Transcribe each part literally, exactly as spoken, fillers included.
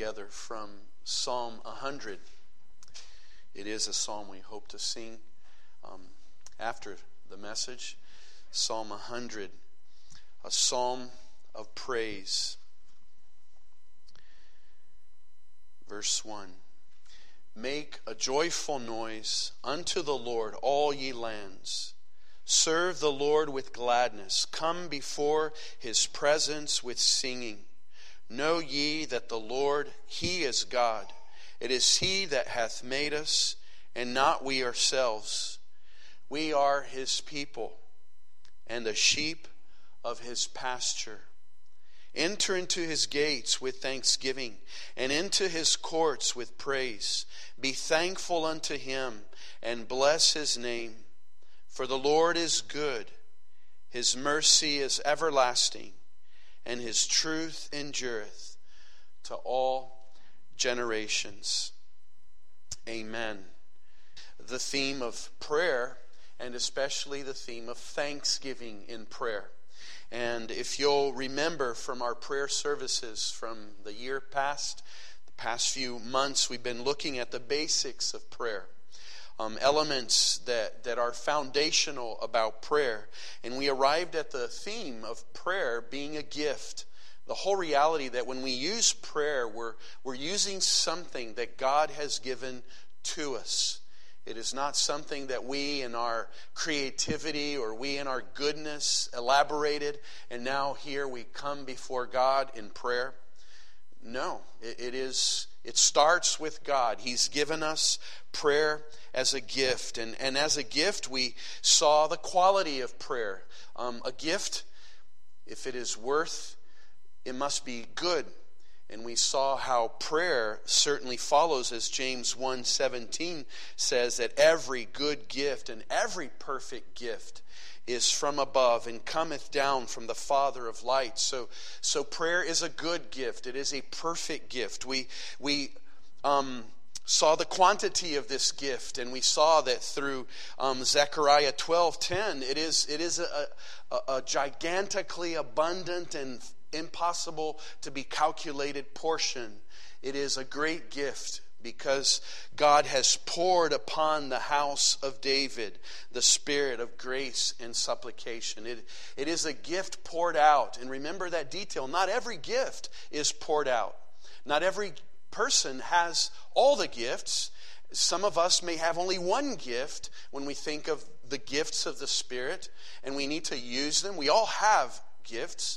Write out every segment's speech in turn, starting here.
together from Psalm one hundred. It is a psalm we hope to sing um, after the message. Psalm one hundred, a psalm of praise. Verse one. Make a joyful noise unto the Lord, all ye lands. Serve the Lord with gladness. Come before his presence with singing. Know ye that the Lord, he is God. It is he that hath made us, and not we ourselves. We are his people, and the sheep of his pasture. Enter into his gates with thanksgiving, and into his courts with praise. Be thankful unto him, and bless his name. For the Lord is good, his mercy is everlasting, and his truth endureth to all generations. Amen. The theme of prayer, and especially the theme of thanksgiving in prayer. And if you'll remember from our prayer services from the year past, the past few months, we've been looking at the basics of prayer. Um, elements that, that are foundational about prayer. And we arrived at the theme of prayer being a gift. The whole reality that when we use prayer, we're, we're using something that God has given to us. It is not something that we in our creativity or we in our goodness elaborated, and now here we come before God in prayer. No, it, it is. It starts with God. He's given us prayer as a gift. And, and as a gift, we saw the quality of prayer. Um, a gift, if it is worth, it must be good. And we saw how prayer certainly follows, as James one seventeen says, that every good gift and every perfect gift is from above and cometh down from the Father of lights. So, so prayer is a good gift. It is a perfect gift. We we um, saw the quantity of this gift, and we saw that through um, Zechariah twelve ten. It is it is a, a, a gigantically abundant and impossible to be calculated portion. It is a great gift because God has poured upon the house of David the spirit of grace and supplication. It, it is a gift poured out. And remember that detail. Not every gift is poured out. Not every person has all the gifts. Some of us may have only one gift when we think of the gifts of the Spirit, and we need to use them. We all have gifts,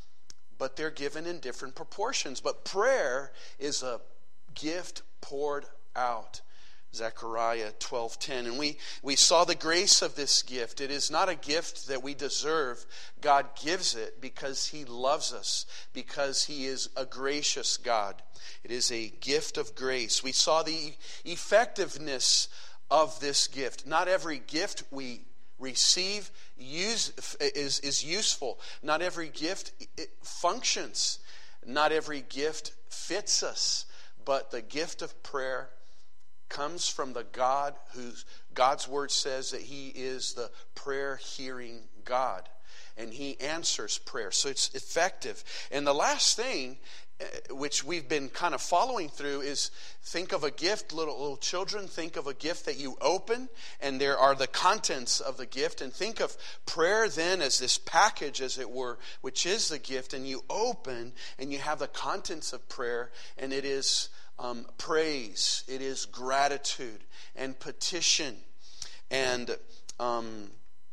but they're given in different proportions. But prayer is a gift poured out. Zechariah twelve ten. And we, we saw the grace of this gift. It is not a gift that we deserve. God gives it because he loves us, because he is a gracious God. It is a gift of grace. We saw the effectiveness of this gift. Not every gift we receive use, is, is useful. Not every gift it functions. Not every gift fits us. But the gift of prayer comes from the God whose God's word says that he is the prayer-hearing God. And he answers prayer. So it's effective. And the last thing, which we've been kind of following through, is think of a gift, little, little children, think of a gift that you open, and there are the contents of the gift. And think of prayer then as this package, as it were, which is the gift. And you open, and you have the contents of prayer, and it is um, praise, it is gratitude, and petition, and um,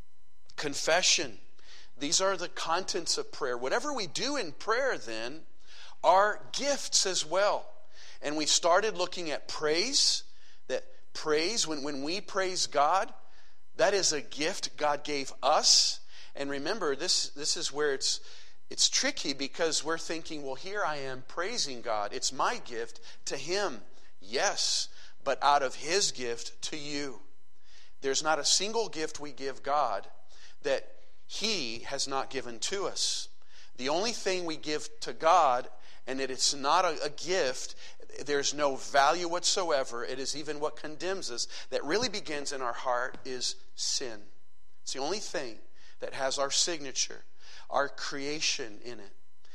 confession. These are the contents of prayer. Whatever we do in prayer then are gifts as well. And we started looking at praise, that praise, when, when we praise God, that is a gift God gave us. And remember, this, this is where it's it's tricky, because we're thinking, well, here I am praising God. It's my gift to him. Yes, but out of his gift to you. There's not a single gift we give God that he has not given to us. The only thing we give to God, and that it's not a, a gift, there's no value whatsoever, it is even what condemns us, that really begins in our heart, is sin. It's the only thing that has our signature, our creation in it.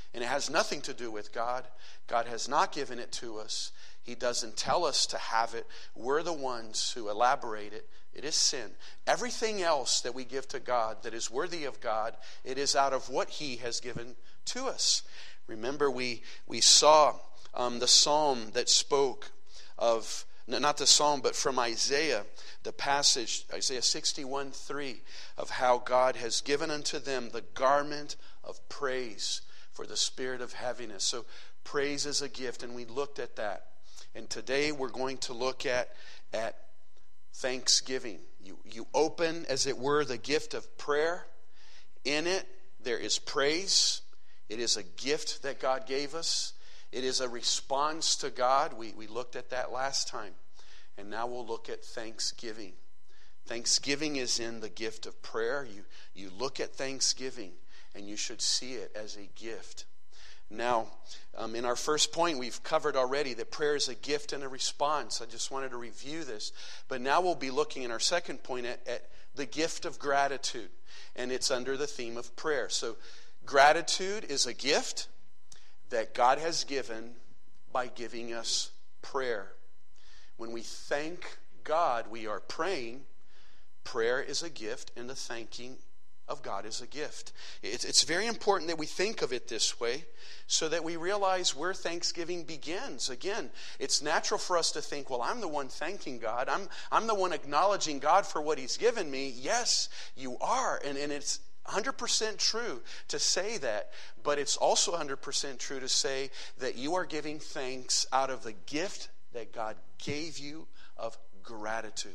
And it has nothing to do with God. God has not given it to us. He doesn't tell us to have it. We're the ones who elaborate it. It is sin. Everything else that we give to God that is worthy of God, it is out of what He has given to us. Remember, we, we saw um, the psalm that spoke of, not the psalm, but from Isaiah, the passage, Isaiah sixty-one three, of how God has given unto them the garment of praise for the spirit of heaviness. So praise is a gift, and we looked at that. And today we're going to look at, at thanksgiving. You, you open, as it were, the gift of prayer. In it, there is praise. It is a gift that God gave us. It is a response to God. We, we looked at that last time. And now we'll look at thanksgiving. Thanksgiving is in the gift of prayer. You, you look at thanksgiving, and you should see it as a gift. Now, um, in our first point, we've covered already that prayer is a gift and a response. I just wanted to review this. But now we'll be looking in our second point at, at the gift of gratitude. And it's under the theme of prayer. So gratitude is a gift that God has given by giving us prayer. When we thank God, we are praying. Prayer is a gift, and the thanking of God is a gift. It's, it's very important that we think of it this way so that we realize where thanksgiving begins. Again, it's natural for us to think, well, I'm the one thanking God. I'm, I'm the one acknowledging God for what He's given me. Yes, you are. And, and it's one hundred percent true to say that. But it's also one hundred percent true to say that you are giving thanks out of the gift that God gave you of gratitude.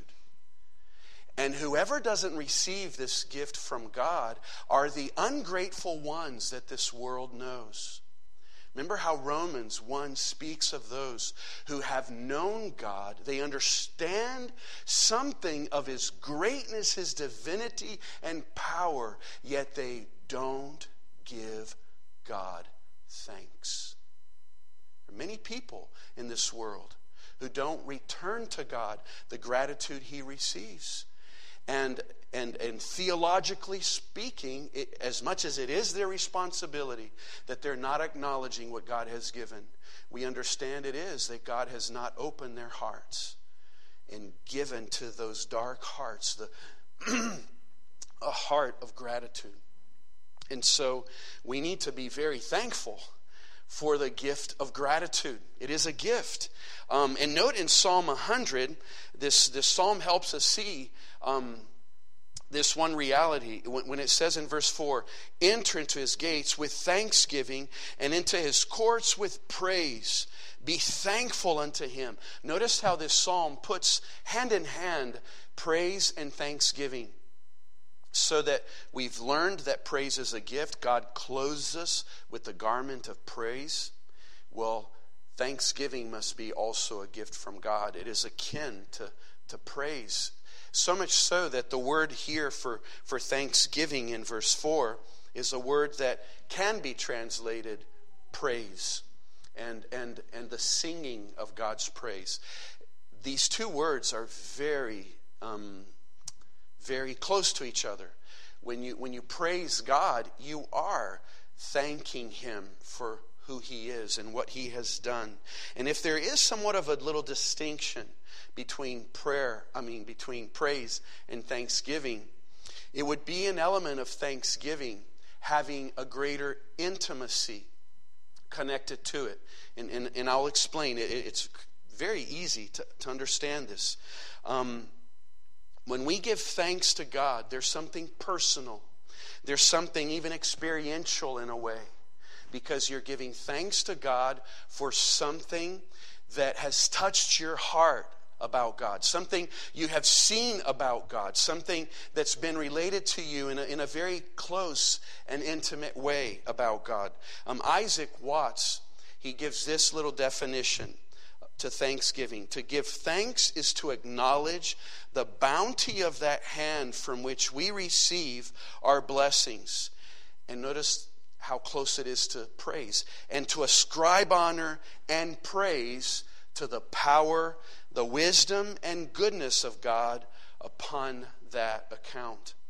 And whoever doesn't receive this gift from God are the ungrateful ones that this world knows. Remember how Romans one speaks of those who have known God. They understand something of His greatness, His divinity and power, yet they don't give God thanks. There are many people in this world who don't return to God the gratitude He receives. And, and, and theologically speaking, it, as much as it is their responsibility that they're not acknowledging what God has given, we understand it is that God has not opened their hearts and given to those dark hearts the a heart of gratitude. And so we need to be very thankful for the gift of gratitude. It is a gift. Um, and note in Psalm one hundred, this, this psalm helps us see um, this one reality. When, when it says in verse four, enter into His gates with thanksgiving and into His courts with praise. Be thankful unto Him. Notice how this psalm puts hand in hand praise and thanksgiving. So that we've learned that praise is a gift. God clothes us with the garment of praise. Well, thanksgiving must be also a gift from God. It is akin to, to praise. So much so that the word here for, for thanksgiving in verse four is a word that can be translated praise and, and, and the singing of God's praise. These two words are very um, very close to each other. When you when you praise God, you are thanking Him for who He is and what He has done. And if there is somewhat of a little distinction between prayer, I mean between praise and thanksgiving, it would be an element of thanksgiving having a greater intimacy connected to it. And, and, and I'll explain. It, it's very easy to, to understand this. Um, When we give thanks to God, there's something personal. There's something even experiential in a way. Because you're giving thanks to God for something that has touched your heart about God. Something you have seen about God. Something that's been related to you in a, in a very close and intimate way about God. Um, Isaac Watts, he gives this little definition to thanksgiving. To give thanks is to acknowledge the bounty of that hand from which we receive our blessings. And notice how close it is to praise. And to ascribe honor and praise to the power, the wisdom, and goodness of God upon that account.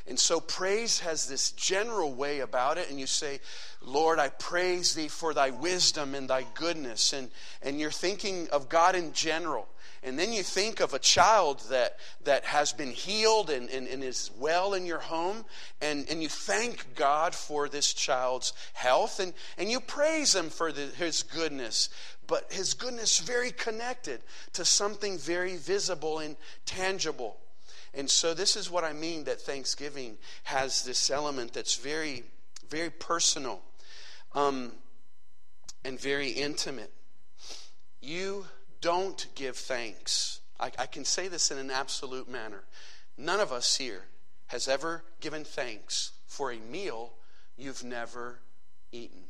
And so praise has this general way about it. And you say, Lord, I praise thee for thy wisdom and thy goodness. And, and you're thinking of God in general. And then you think of a child that, that has been healed and, and, and is well in your home. And, and you thank God for this child's health. And, and you praise him for the, his goodness. But his goodness very connected to something very visible and tangible. And so this is what I mean, that Thanksgiving has this element that's very, very personal um, and very intimate. You don't give thanks. I, I can say this in an absolute manner. None of us here has ever given thanks for a meal you've never eaten.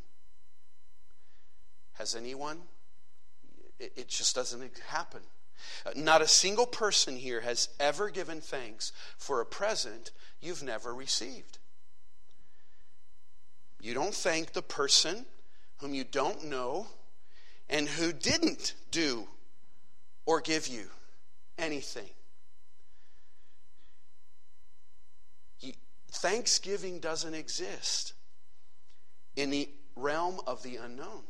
Has anyone? It, it just doesn't happen. Not a single person here has ever given thanks for a present you've never received. You don't thank the person whom you don't know and who didn't do or give you anything. Thanksgiving doesn't exist in the realm of the unknown.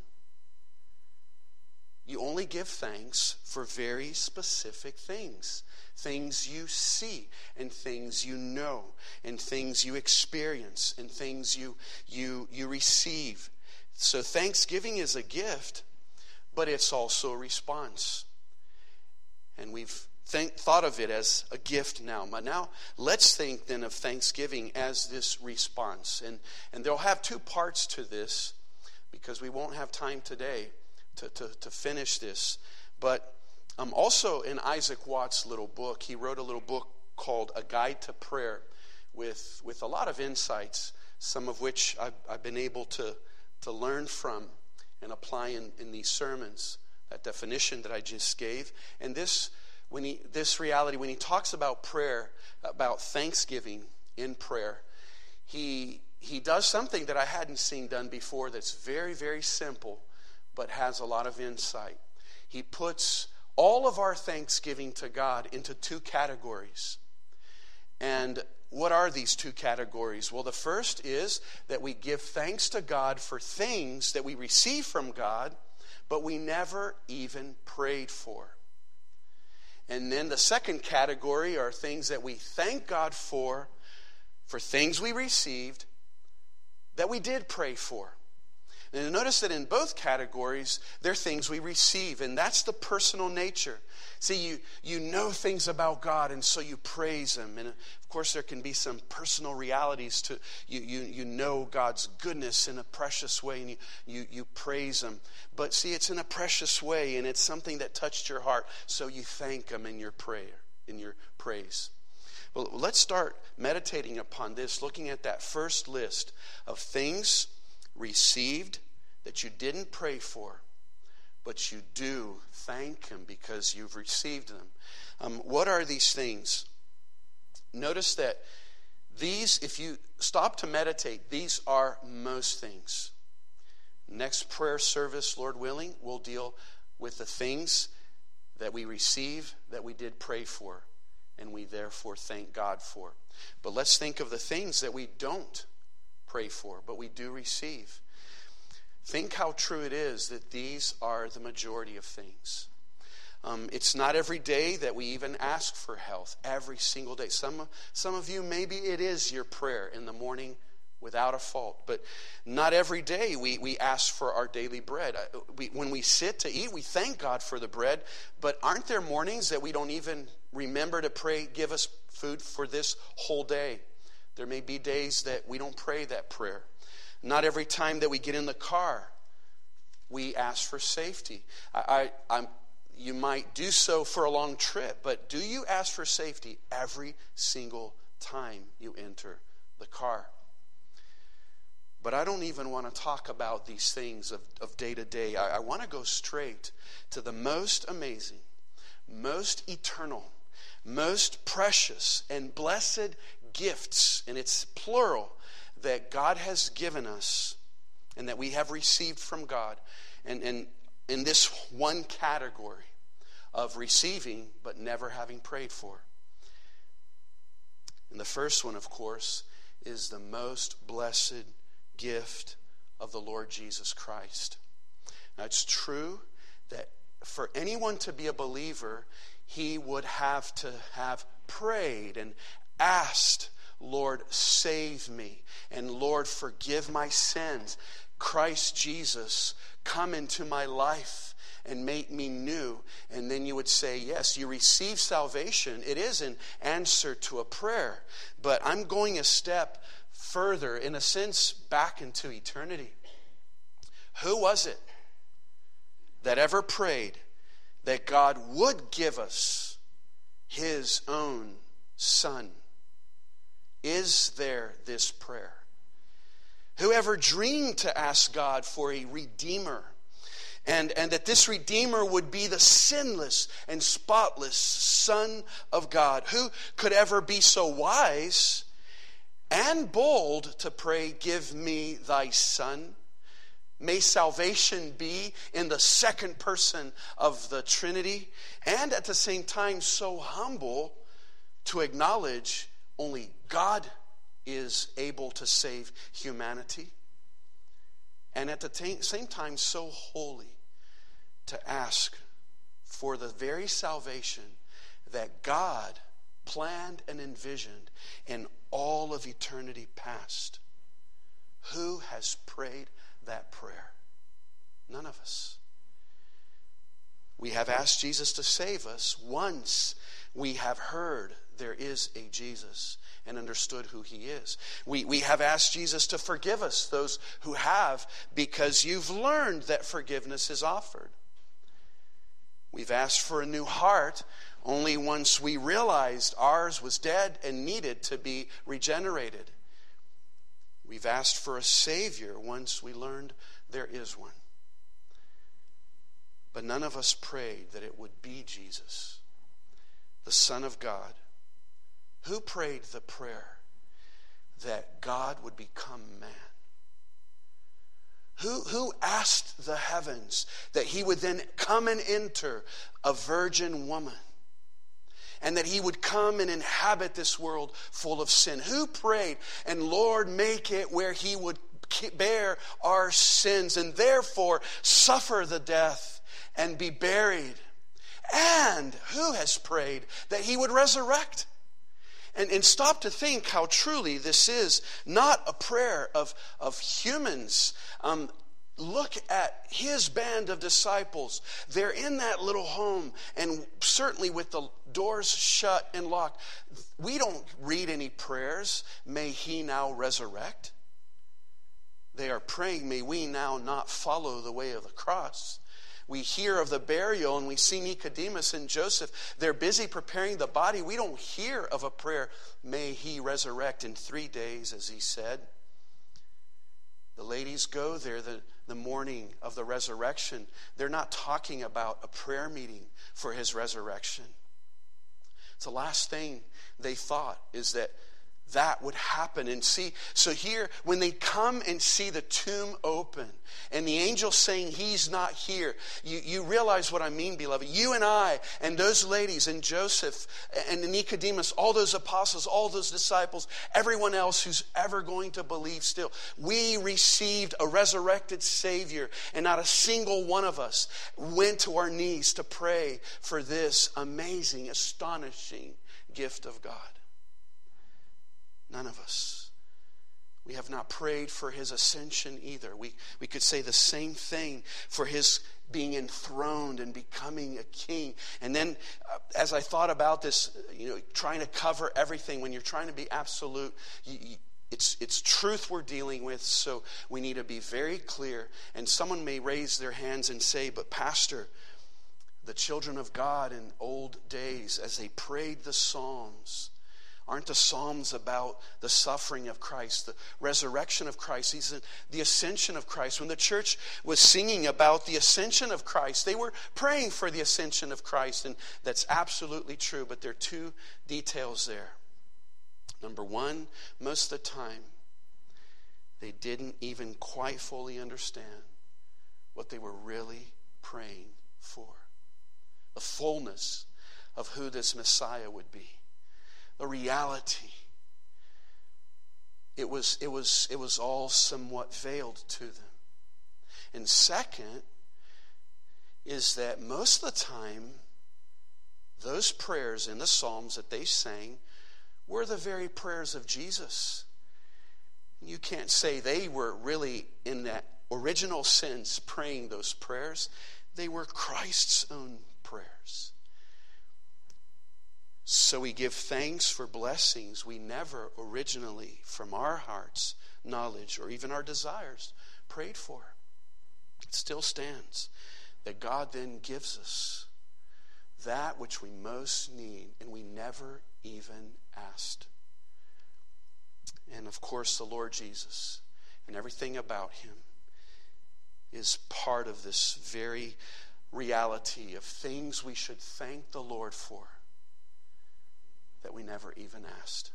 You only give thanks for very specific things. Things you see, and things you know, and things you experience, and things you, you, you receive. So Thanksgiving is a gift, but it's also a response. And we've think, thought of it as a gift now. But now let's think then of Thanksgiving as this response. And, and they'll have two parts to this, because we won't have time today To, to, to finish this. But um, also in Isaac Watts' little book, he wrote a little book called A Guide to Prayer with, with a lot of insights, some of which I've, I've been able to, to learn from and apply in, in these sermons, that definition that I just gave. And this, when he, this reality, when he talks about prayer, about thanksgiving in prayer, he, he does something that I hadn't seen done before that's very, very simple, but has a lot of insight. He puts all of our thanksgiving to God into two categories. And what are these two categories? Well, the first is that we give thanks to God for things that we receive from God, but we never even prayed for. And then the second category are things that we thank God for, for things we received that we did pray for. And notice that in both categories, they're things we receive, and that's the personal nature. See, you, you know things about God, and so you praise Him. And of course, there can be some personal realities to you. You, you know God's goodness in a precious way, and you, you, you praise Him. But see, it's in a precious way, and it's something that touched your heart, so you thank Him in your prayer, in your praise. Well, let's start meditating upon this, looking at that first list of things received that you didn't pray for, but you do thank Him because you've received them. Um, what are these things? Notice that these, if you stop to meditate, these are most things. Next prayer service, Lord willing, we'll deal with the things that we receive that we did pray for, and we therefore thank God for. But let's think of the things that we don't pray for, but we do receive. Think how true it is that these are the majority of things. Um, it's not every day that we even ask for health. Every single day. Some, some of you, maybe it is your prayer in the morning without a fault. But not every day we, we ask for our daily bread. We, when we sit to eat, we thank God for the bread. But aren't there mornings that we don't even remember to pray, give us food for this whole day? There may be days that we don't pray that prayer. Not every time that we get in the car, we ask for safety. I, I, I'm, you might do so for a long trip, but do you ask for safety every single time you enter the car? But I don't even want to talk about these things of, of day to day. I, I want to go straight to the most amazing, most eternal, most precious, and blessed gifts, and it's plural, that God has given us and that we have received from God. And, and in this one category of receiving but never having prayed for. And the first one, of course, is the most blessed gift of the Lord Jesus Christ. Now, it's true that for anyone to be a believer, he would have to have prayed and asked, Lord, save me, and Lord, forgive my sins. Christ Jesus, come into my life and make me new. And then you would say, yes, you receive salvation. It is an answer to a prayer. But I'm going a step further, in a sense, back into eternity. Who was it that ever prayed that God would give us his own Son? Is there this prayer? Whoever dreamed to ask God for a Redeemer, and, and that this Redeemer would be the sinless and spotless Son of God? Who could ever be so wise and bold to pray, give me thy Son? May salvation be in the second person of the Trinity, and at the same time so humble to acknowledge only God is able to save humanity, and at the t- same time so holy to ask for the very salvation that God planned and envisioned in all of eternity past. Who has prayed that prayer? None of us. We have asked Jesus to save us once we have heard there is a Jesus and understood who he is. We, we have asked Jesus to forgive us, those who have, because you've learned that forgiveness is offered. We've asked for a new heart only once we realized ours was dead and needed to be regenerated. We've asked for a Savior once we learned there is one. But none of us prayed that it would be Jesus, the Son of God. Who prayed the prayer that God would become man? Who, who asked the heavens that he would then come and enter a virgin woman, and that he would come and inhabit this world full of sin? Who prayed, and Lord, make it where he would bear our sins and therefore suffer the death and be buried? And who has prayed that he would resurrect? And, and stop to think how truly this is not a prayer of, of humans. Um, look at his band of disciples. They're in that little home, and certainly with the doors shut and locked. We don't read any prayers, may he now resurrect. They are praying, may we now not follow the way of the cross. We hear of the burial, and we see Nicodemus and Joseph. They're busy preparing the body. We don't hear of a prayer, may he resurrect in three days, as he said. The ladies go there the, the morning of the resurrection. They're not talking about a prayer meeting for his resurrection. It's the last thing they thought, is that that would happen. And see, so here, when they come and see the tomb open and the angel saying he's not here, you, you realize what I mean, beloved. You and I and those ladies and Joseph and Nicodemus, all those apostles, all those disciples, everyone else who's ever going to believe still, we received a resurrected Savior, and not a single one of us went to our knees to pray for this amazing, astonishing gift of God. None of us. We have not prayed for his ascension either. We, we could say the same thing for his being enthroned and becoming a king. And then uh, as I thought about this, you know, trying to cover everything, when you're trying to be absolute, you, you, it's, it's truth we're dealing with, so we need to be very clear. And someone may raise their hands and say, but Pastor, the children of God in old days, as they prayed the Psalms, aren't the Psalms about the suffering of Christ, the resurrection of Christ, the ascension of Christ? When the church was singing about the ascension of Christ, they were praying for the ascension of Christ, and that's absolutely true, but there are two details there. Number one, most of the time, they didn't even quite fully understand what they were really praying for. The fullness of who this Messiah would be. The reality it was, it was, it was all somewhat veiled to them. And second is that most of the time, those prayers in the Psalms that they sang were the very prayers of Jesus. You can't say they were really, in that original sense, praying those prayers. They were Christ's own prayers. So we give thanks for blessings we never originally, from our hearts, knowledge, or even our desires, prayed for. It still stands that God then gives us that which we most need and we never even asked. And of course, the Lord Jesus and everything about him is part of this very reality of things we should thank the Lord for that we never even asked.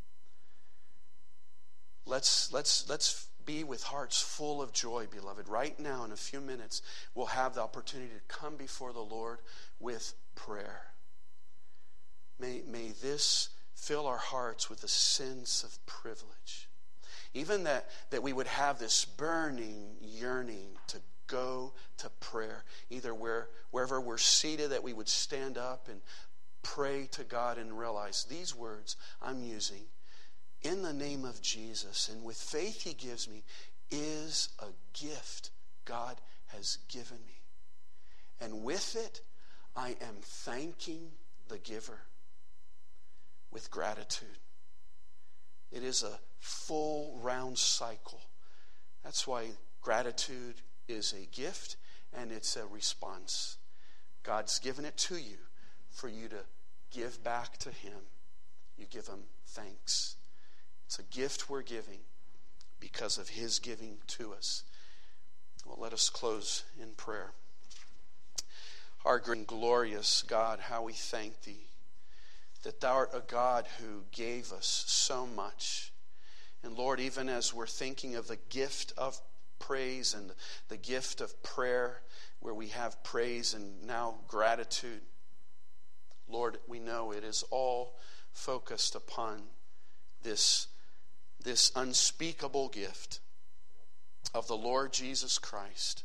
Let's, let's, let's be with hearts full of joy, beloved. Right now, in a few minutes, we'll have the opportunity to come before the Lord with prayer. May, may this fill our hearts with a sense of privilege. Even that, that we would have this burning yearning to go to prayer. Either where, wherever we're seated, that we would stand up and pray to God and realize these words I'm using in the name of Jesus and with faith he gives me is a gift God has given me. And with it, I am thanking the giver with gratitude. It is a full round cycle. That's why gratitude is a gift and it's a response. God's given it to you for you to give back to him. You give him thanks. It's a gift we're giving because of his giving to us. Well, let us close in prayer. Our great and glorious God, how we thank thee that thou art a God who gave us so much. And Lord, even as we're thinking of the gift of praise and the gift of prayer, where we have praise and now gratitude, Lord, we know it is all focused upon this, this unspeakable gift of the Lord Jesus Christ.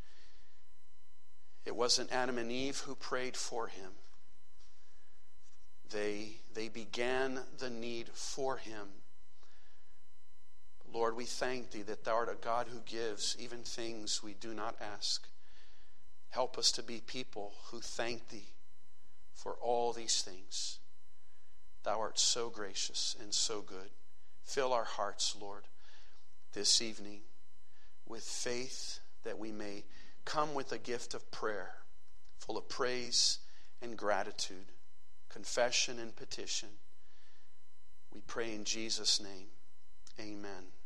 It wasn't Adam and Eve who prayed for him. They, they began the need for him. Lord, we thank thee that thou art a God who gives even things we do not ask. Help us to be people who thank thee for all these things. Thou art so gracious and so good. Fill our hearts, Lord, this evening with faith that we may come with a gift of prayer, full of praise and gratitude, confession and petition. We pray in Jesus' name. Amen.